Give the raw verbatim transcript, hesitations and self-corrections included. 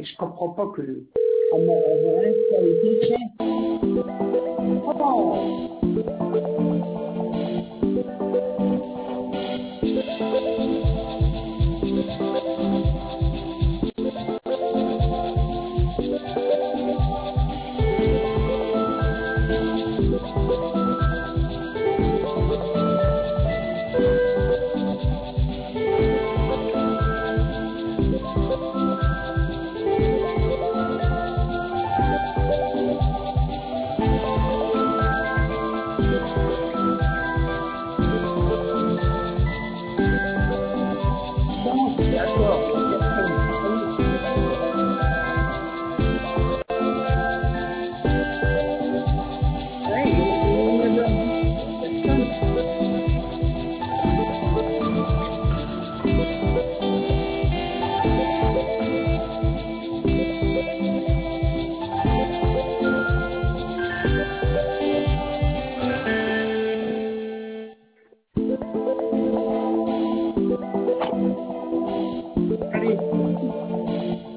Et je comprends pas que le... On m'a envoyé, ça a été fait. Oh.